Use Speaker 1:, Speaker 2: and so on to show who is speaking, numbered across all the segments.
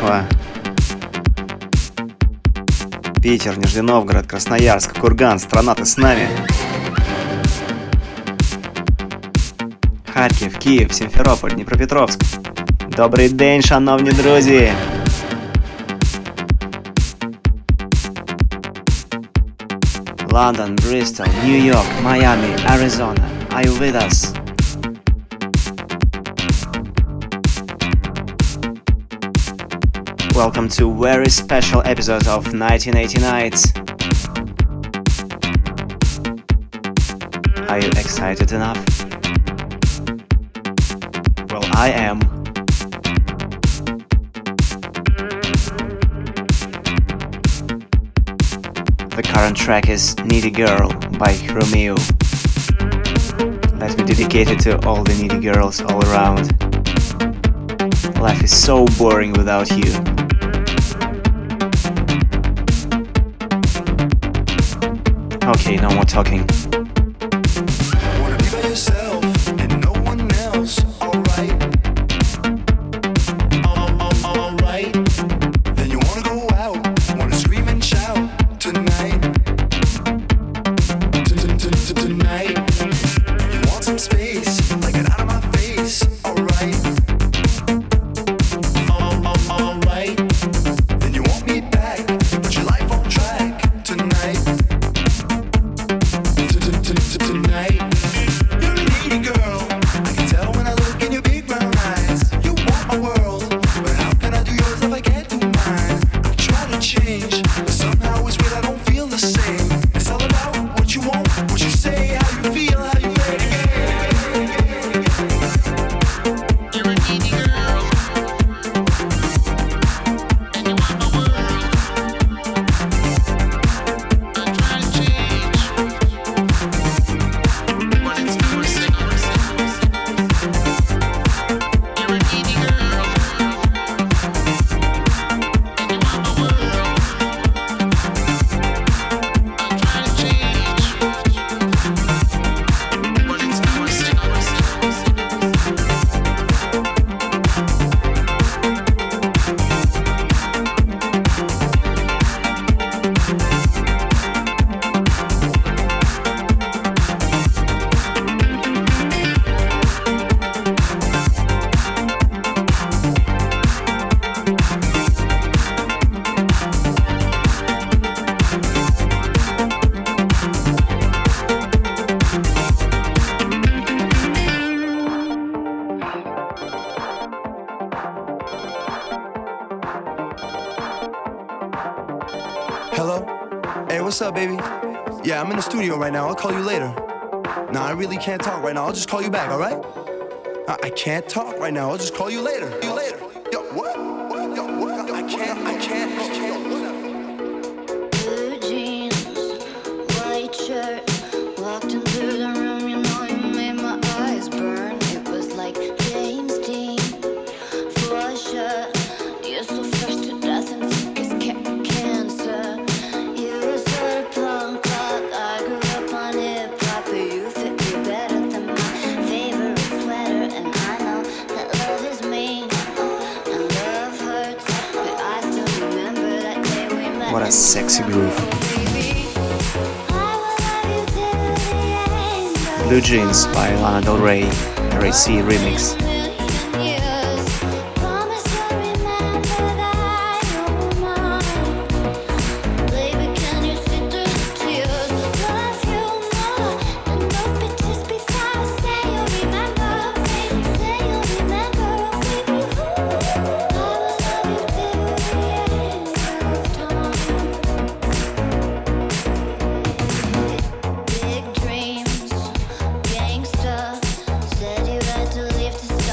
Speaker 1: Москва, Питер, Нижний Новгород, Красноярск, Курган, страна, ты с нами? Харьков, Київ, Сімферополь, Дніпропетровськ. Добрий день, шановні друзі! London, Bristol, New York, Miami, Arizona. Are you with us? Welcome to a very special episode of 1980 Nights. Are you excited enough? Well, I am. The current track is Needy Girl by Romeo. Let me dedicate it to all the needy girls all around. Life is so boring without you. Okay, no more talking.
Speaker 2: Wanna be by yourself and no one else, alright. Alright. Then you wanna go out, wanna scream and shout tonight. Tonight. You want some space, like it out of my face, alright. Alright. Then you want me back, put your life on track tonight. Tonight, you're a needy girl. I can tell when I look in your big brown eyes. You want my world, but how can I do yours if I can't do mine? I try to change, but somehow it's weird. I don't feel the same. It's all about what you want, what you say, how you feel, how you play the game. You're a needy girl, and you want my world. I try to change. Hello? Hey, what's up, baby? Yeah, I'm in the studio right now. I'll call you later. Nah, I really can't talk right now. I'll just call you back, all right? I can't talk right now. I'll just call you later. You later. Yo, what? Yo, what? I can't.
Speaker 3: Blue jeans, white shirt, walked into the room, you know you made my eyes burn. It was like James Dean, flusher. You're so fresh to death and sick as cancer. You were sort of punk rock, I grew up on hip hop, but you fit me better than my favorite sweater. And I know that love is mean and love hurts, but I still remember that day we met.
Speaker 1: What a sexy groove. Blue Jeans by Lana Del Rey, RAC remix.
Speaker 3: Big dreams, gangsta, said you had to leave to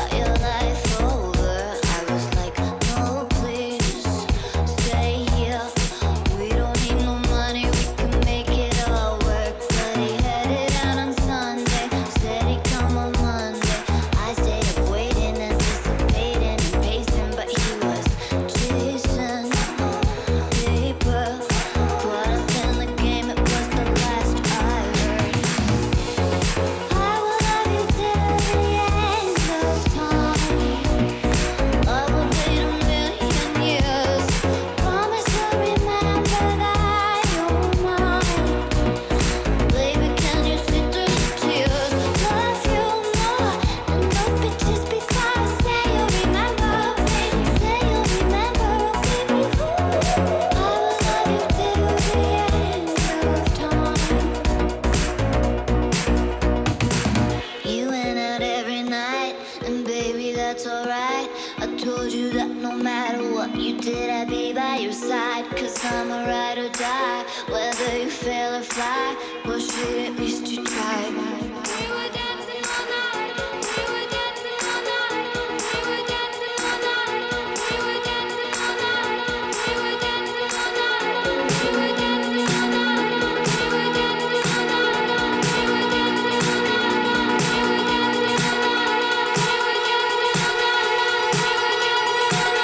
Speaker 3: fly. Well, shit, at least you tried. We were dancing all night. We were dancing all night. We were dancing all night. We were dancing all night. We were dancing all night. We were dancing all night. We were dancing all night. We were dancing all night. We were dancing all night. We were dancing all night. We were dancing all night. We were dancing all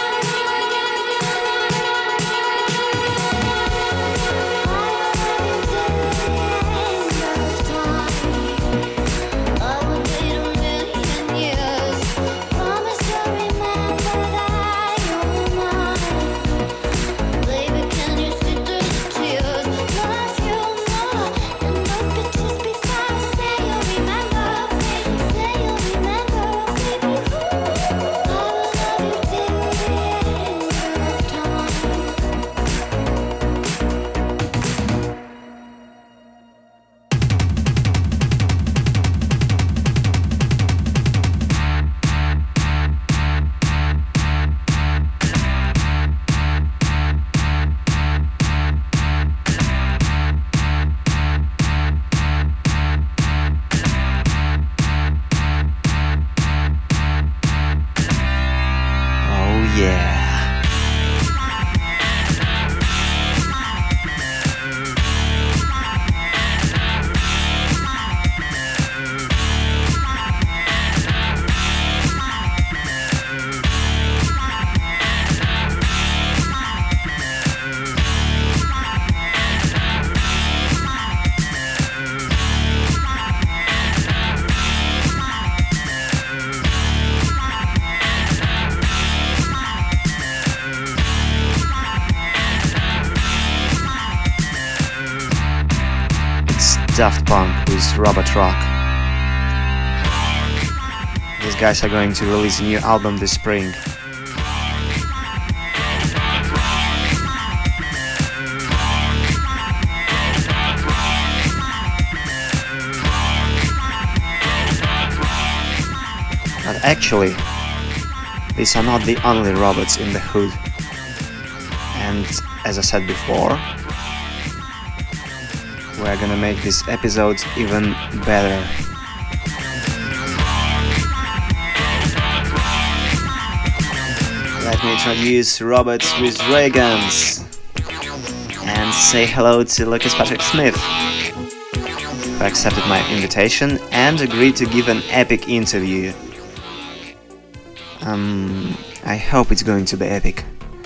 Speaker 1: Daft Punk with Robot Rock. These guys are going to release a new album this spring. But actually, these are not the only robots in the hood. And as I said before, we're gonna make this episode even better. Let me introduce Robots with Ray Guns and say hello to Lucas Patrick Smith, who accepted my invitation and agreed to give an epic interview. I hope it's going to be epic.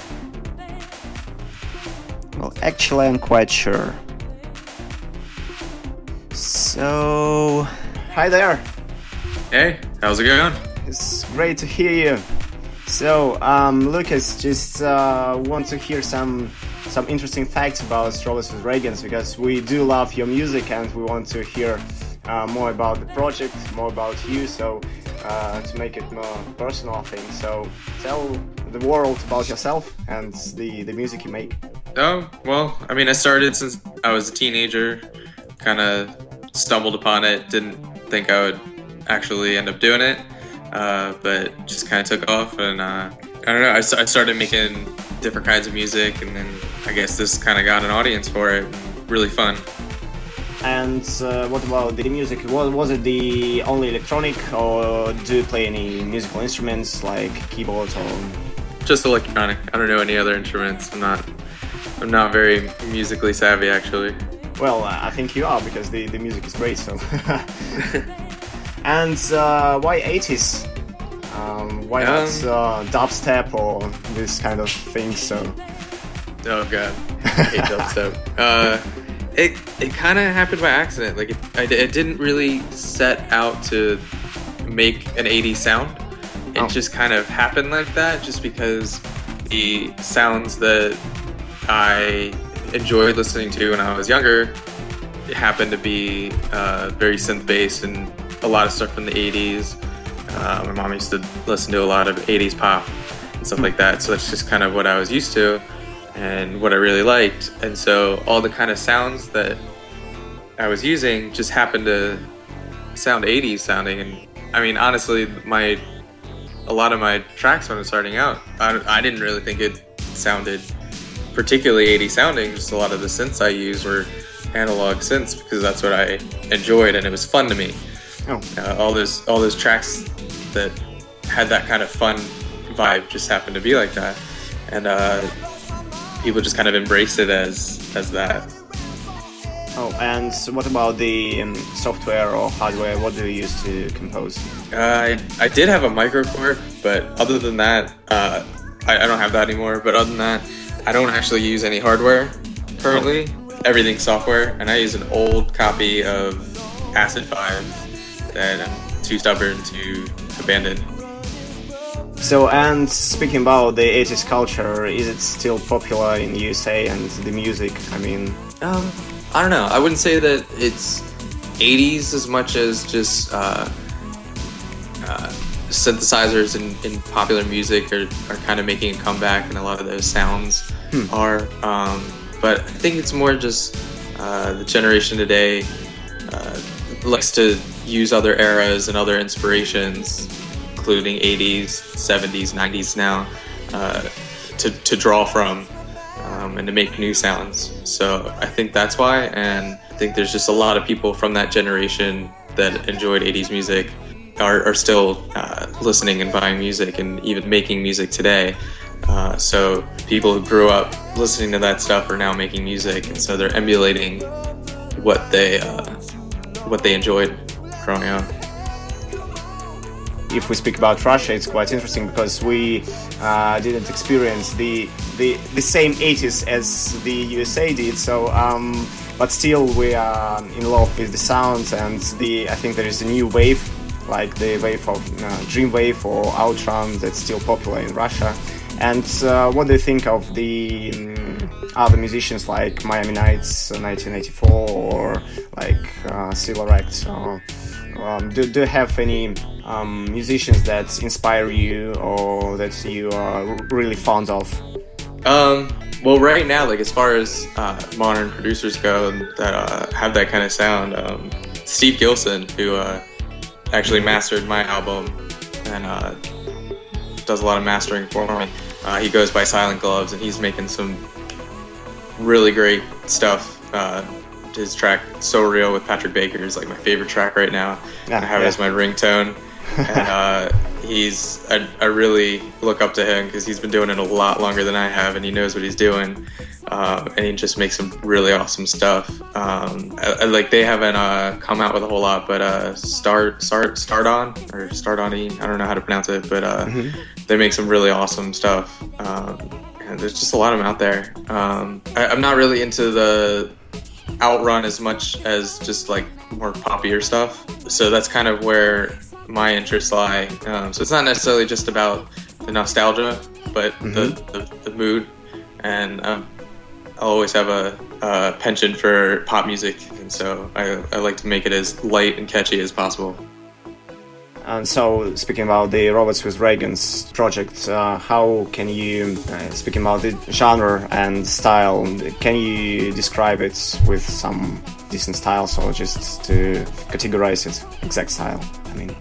Speaker 1: Well, actually, I'm quite sure. So, hi there.
Speaker 4: Hey, how's it going?
Speaker 1: It's great to hear you. So, Lucas, just want to hear some interesting facts about Robots with Ray Guns, because we do love your music and we want to hear more about the project, more about you. So, to make it more personal, I think. So, tell the world about yourself and the music you make.
Speaker 4: Oh, well, I mean, I started since I was a teenager, kind of stumbled upon it, didn't think I would actually end up doing it, but just kind of took off, and I don't know, I started making different kinds of music, and then I guess this kind of got an audience for it. Really fun.
Speaker 1: And what about the music? Was it the only electronic, or do you play any musical instruments like keyboards or?
Speaker 4: Just electronic. I don't know any other instruments. I'm not very musically savvy, actually.
Speaker 1: Well, I think you are, because the music is great. So. And why 80s? Why not dubstep or this kind of thing? So.
Speaker 4: Oh god, I hate dubstep. It kind of happened by accident. Like it didn't really set out to make an 80s sound. It just kind of happened like that, just because the sounds that I enjoyed listening to when I was younger, it happened to be very synth-based and a lot of stuff from the 80s. My mom used to listen to a lot of 80s pop and stuff like that, so that's just kind of what I was used to and what I really liked. And so all the kind of sounds that I was using just happened to sound 80s sounding. And I mean, honestly, a lot of my tracks when I was starting out, I didn't really think it sounded particularly 80s sounding. Just a lot of the synths I used were analog synths because that's what I enjoyed and it was fun to me.
Speaker 1: Oh,
Speaker 4: All those tracks that had that kind of fun vibe just happened to be like that, and people just kind of embraced it as that.
Speaker 1: oh, and what about the software or hardware? What do you use to compose?
Speaker 4: I did have a microKORG, but other than that, I don't have that anymore. But other than that, I don't actually use any hardware currently. Everything's software, and I use an old copy of Acid 5 that I'm too stubborn to abandon.
Speaker 1: So, and speaking about the 80s culture, is it still popular in USA and the music? I mean,
Speaker 4: I don't know. I wouldn't say that it's 80s as much as just synthesizers in popular music are kind of making a comeback, and a lot of those sounds are. But I think it's more just the generation today likes to use other eras and other inspirations, including 80s, 70s, 90s now, to draw from and to make new sounds. So I think that's why, and I think there's just a lot of people from that generation that enjoyed 80s music are still listening and buying music and even making music today. So people who grew up listening to that stuff are now making music, and so they're emulating what they enjoyed growing up.
Speaker 1: if we speak about Russia, it's quite interesting because we didn't experience the same 80s as the USA did. So, but still, we are in love with the sounds, and I think there is a new wave, like the wave of Dreamwave or Outrun, that's still popular in Russia. And what do you think of the other musicians like Miami Nights 1984 or like Silver Act? Do you have any musicians that inspire you or that you are really fond of?
Speaker 4: Well, right now, like as far as modern producers go that have that kind of sound, Steve Gilson, who actually mastered my album and does a lot of mastering for me. He goes by Silent Gloves, and he's making some really great stuff. His track "So Real" with Patrick Baker is like my favorite track right now. I have it as my ringtone, and I really look up to him because he's been doing it a lot longer than I have, and he knows what he's doing, and he just makes some really awesome stuff. Like they haven't come out with a whole lot, but Start On, I don't know how to pronounce it, but they make some really awesome stuff. And there's just a lot of them out there. I'm not really into the Outrun as much as just like more poppier stuff, so that's kind of where my interests lie. So it's not necessarily just about the nostalgia, but the mood, and I'll always have a penchant for pop music, and so I like to make it as light and catchy as possible.
Speaker 1: And so, speaking about the Robots with Dragons project, how can you, speaking about the genre and style, can you describe it with some decent styles, or just to categorize it, exact style? I mean,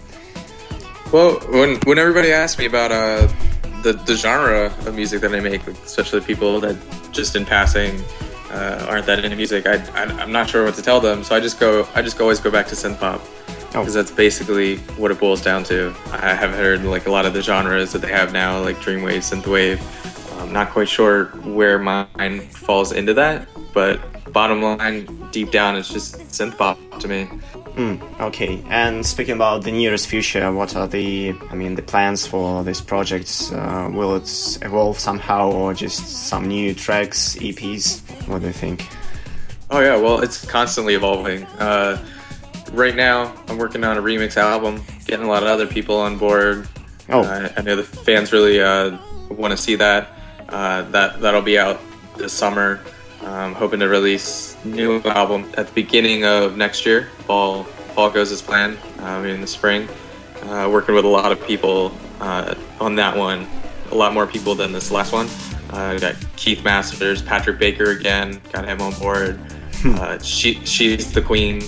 Speaker 4: well, when everybody asks me about the genre of music that I make, especially people that just in passing aren't that into music, I'm not sure what to tell them. So I just always go back to synth pop. Because that's basically what it boils down to. I have heard like a lot of the genres that they have now, like Dreamwave, Synthwave. I'm not quite sure where mine falls into that, but bottom line, deep down, it's just synth pop to me.
Speaker 1: Okay, and speaking about the nearest future, what are the plans for this project? Will it evolve somehow, or just some new tracks, EPs? What do you think?
Speaker 4: Oh yeah, well, it's constantly evolving. Right now, I'm working on a remix album, getting a lot of other people on board. I know the fans really want to see that. That'll be out this summer. I'm hoping to release a new album at the beginning of next year. Fall goes as planned, in the spring. Working with a lot of people on that one. A lot more people than this last one. Got Keith Masters, Patrick Baker again, got him on board. She's the Queen.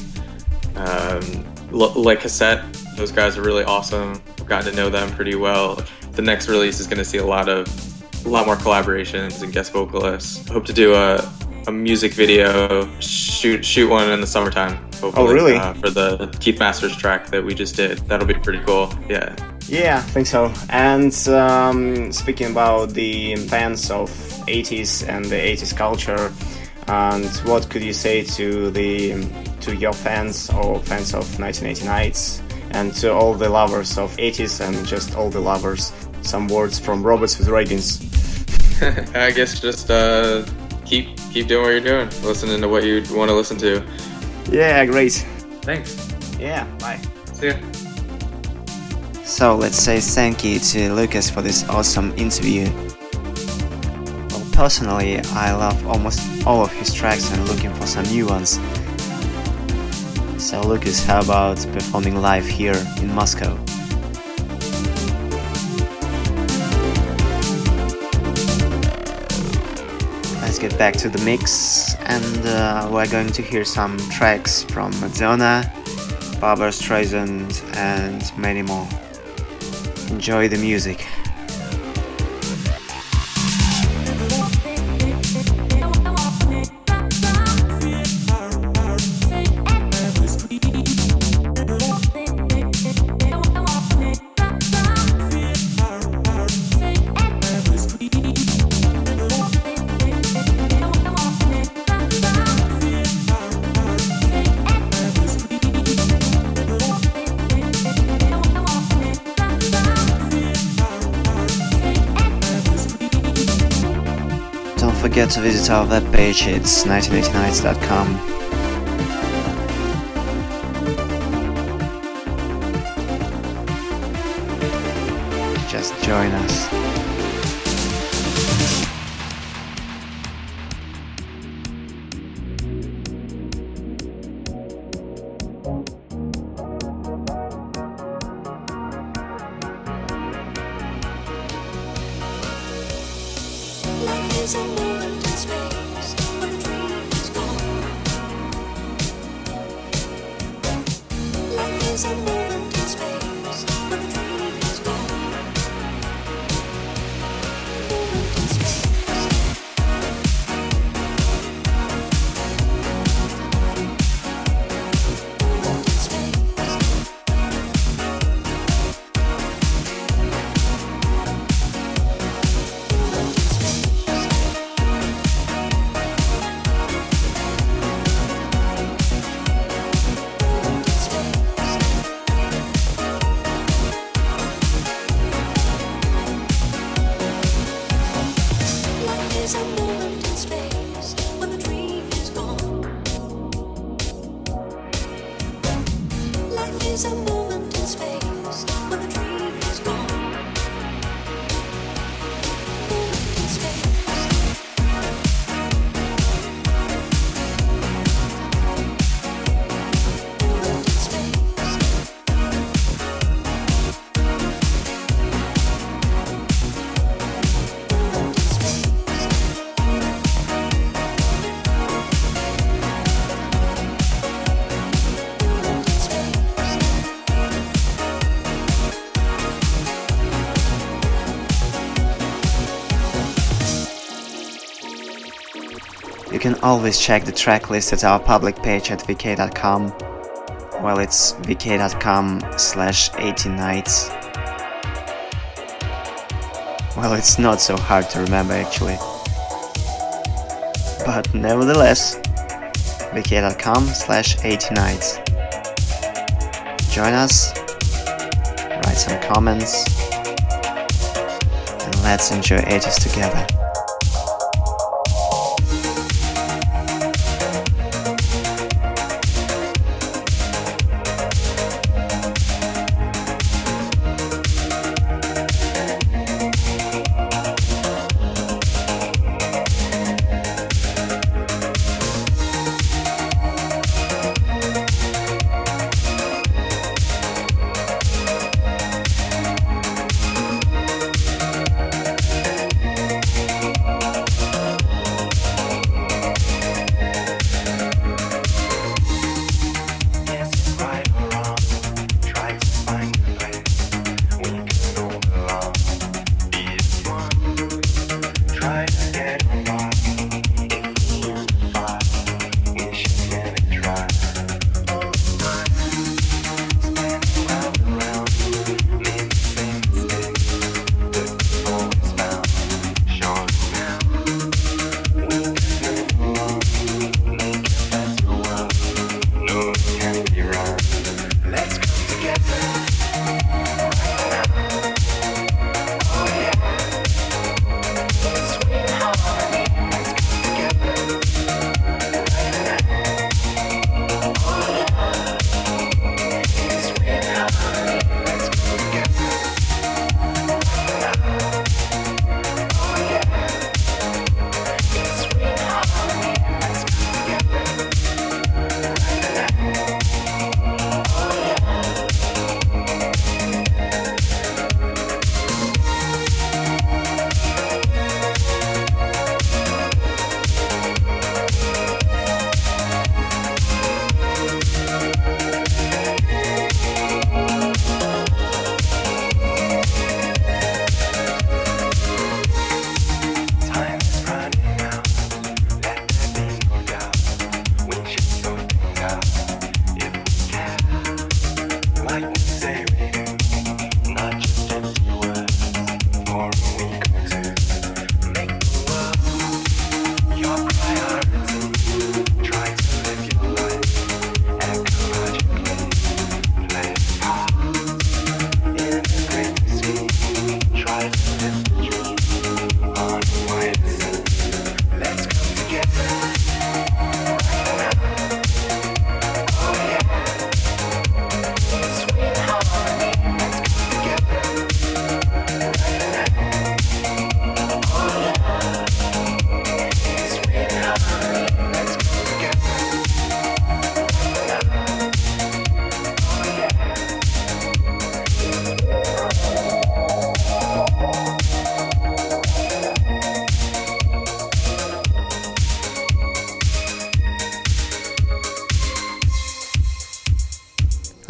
Speaker 4: Like Cassette, those guys are really awesome. I've gotten to know them pretty well. The next release is going to see a lot more collaborations and guest vocalists. I hope to do a a music video, shoot one in the summertime. Hopefully,
Speaker 1: Oh, really?
Speaker 4: For the Keith Masters track that we just did. That'll be pretty cool. Yeah.
Speaker 1: Yeah, I think so. And speaking about the fans of 80s and the 80s culture, and what could you say to your fans or fans of 1989s and to all the lovers of 80s and just all the lovers? Some words from Robots with Ratings.
Speaker 4: I guess just keep doing what you're doing, listening to what you want to listen to.
Speaker 1: Yeah, great.
Speaker 4: Thanks.
Speaker 1: Yeah, bye.
Speaker 4: See ya.
Speaker 1: So let's say thank you to Lucas for this awesome interview. Well, personally, I love almost all of his tracks and looking for some new ones. So Lucas, how about performing live here in Moscow? Let's get back to the mix, and we're going to hear some tracks from Madonna, Barbra Streisand, and many more. Enjoy the music. Don't forget to visit our webpage, it's 1989s.com. Just join us.
Speaker 5: Life is a moment in space when the dream is gone. Life is a moment in space when the dream is gone. Moment in space. Moment in space. Moment in space. Moment in space. Life is a moment in space when the dream is gone. Life is a moment in space when the dream is gone. Moment in space. Moment in space. Moment in space. Moment in space.
Speaker 1: You can always check the track list at our public page at vk.com. Well, it's vk.com/80nights. Well, it's not so hard to remember actually. But nevertheless, vk.com/80nights. Join us, write some comments, and let's enjoy 80s together.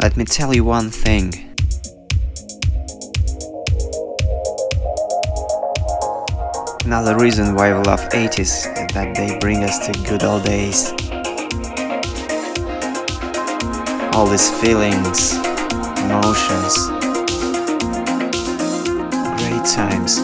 Speaker 6: Let me tell you one thing. Another reason why we love 80s is that they bring us to good old days. All these feelings, emotions, great times.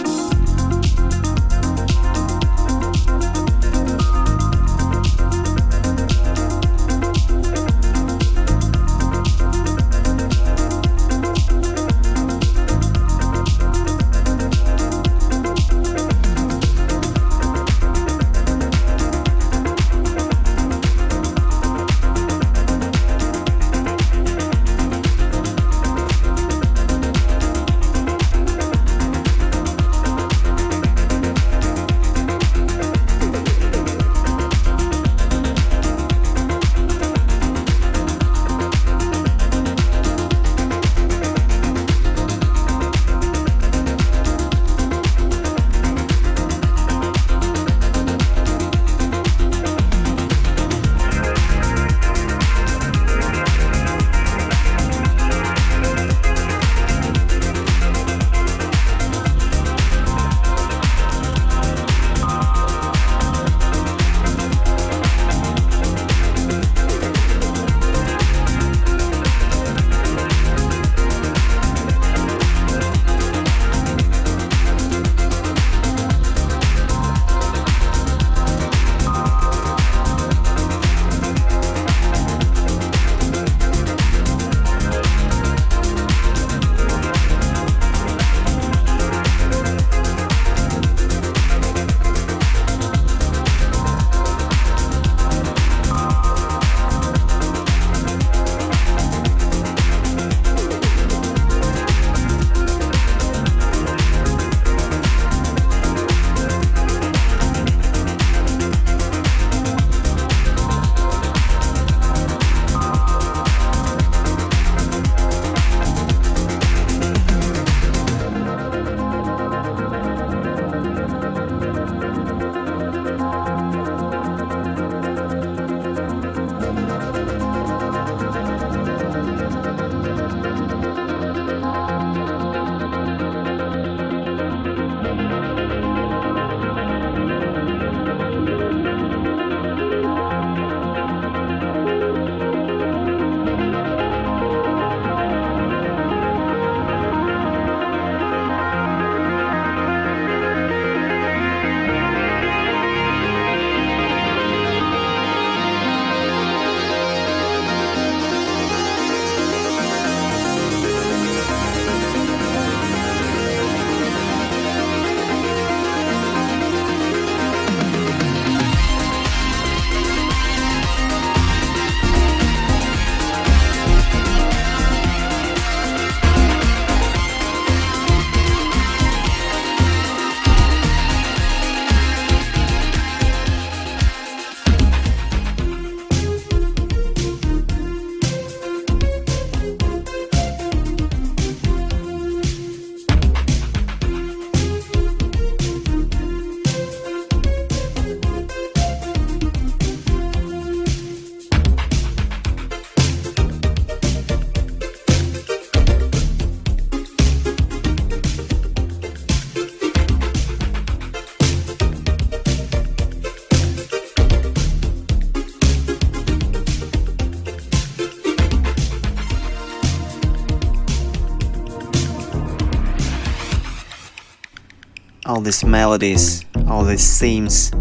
Speaker 6: all these melodies, all these themes.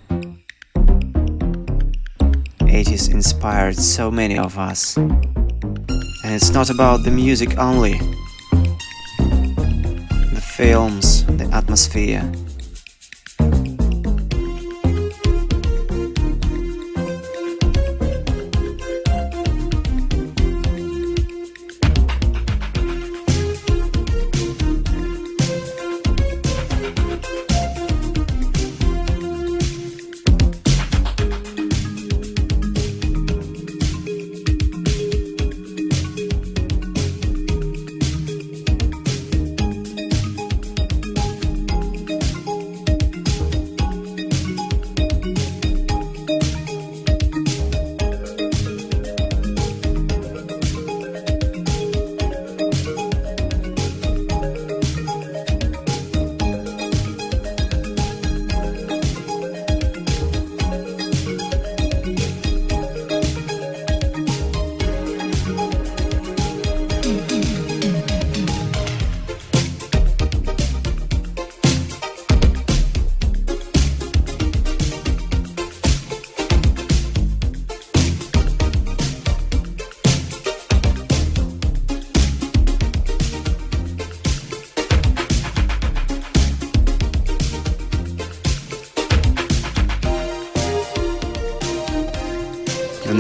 Speaker 6: 80s inspired so many of us. And it's not about the music only. The films, the atmosphere.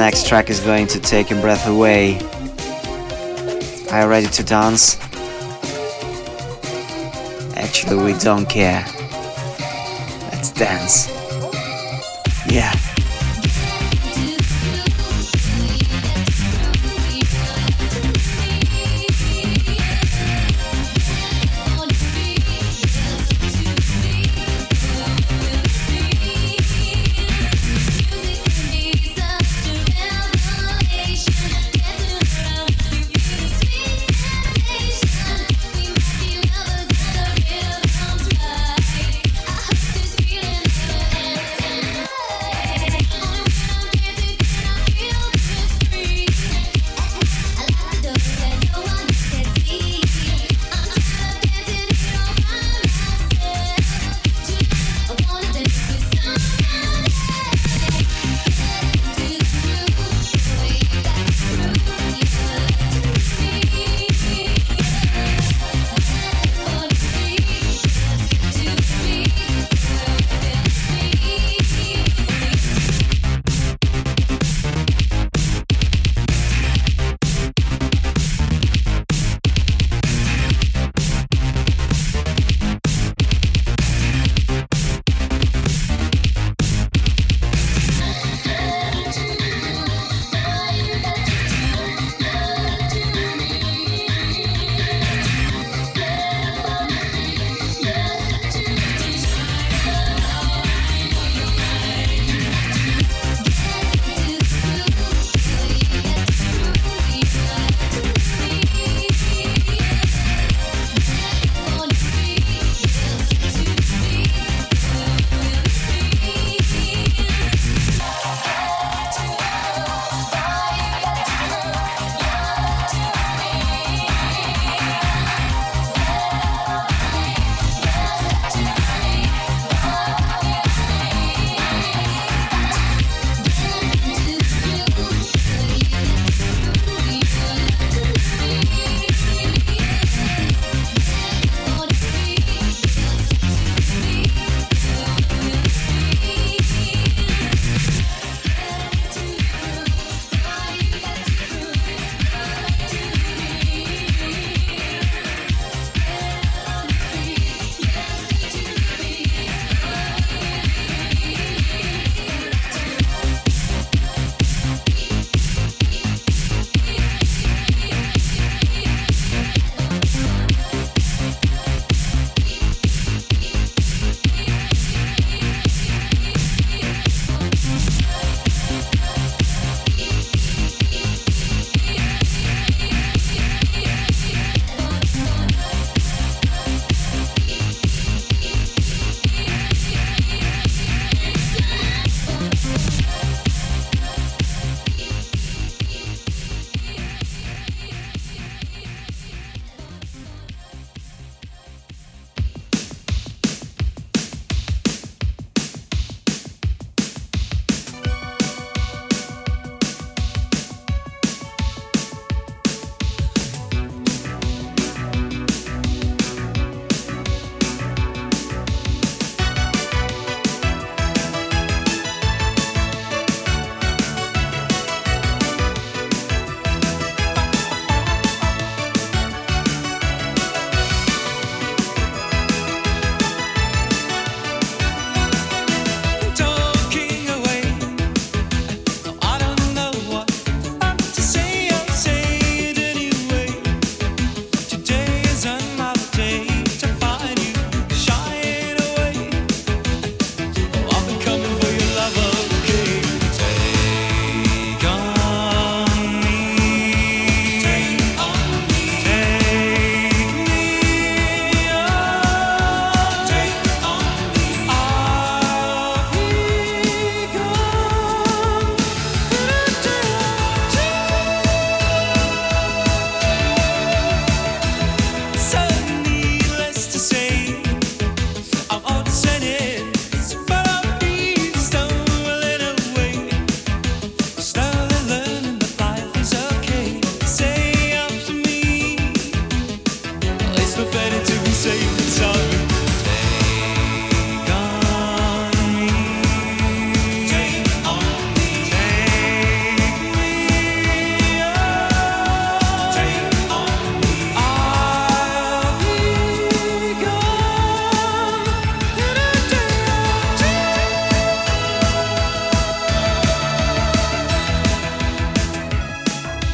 Speaker 6: next track is going to take your breath away. Are you ready to dance? Actually, we don't care. Let's dance. Yeah.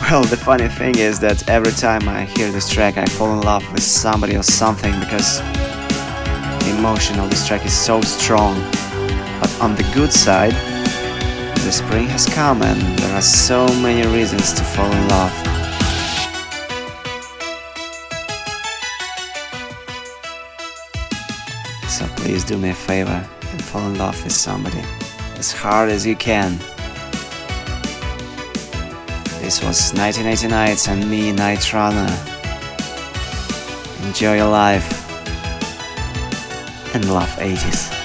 Speaker 6: Well, the funny thing is that every time I hear this track I fall in love with somebody or something because the emotion of this track is so strong. But on the good side, the spring has come and there are so many reasons to fall in love. So please do me a favor and fall in love with somebody as hard as you can. This was 1989 and me, Night Runner. Enjoy your life and love 80s.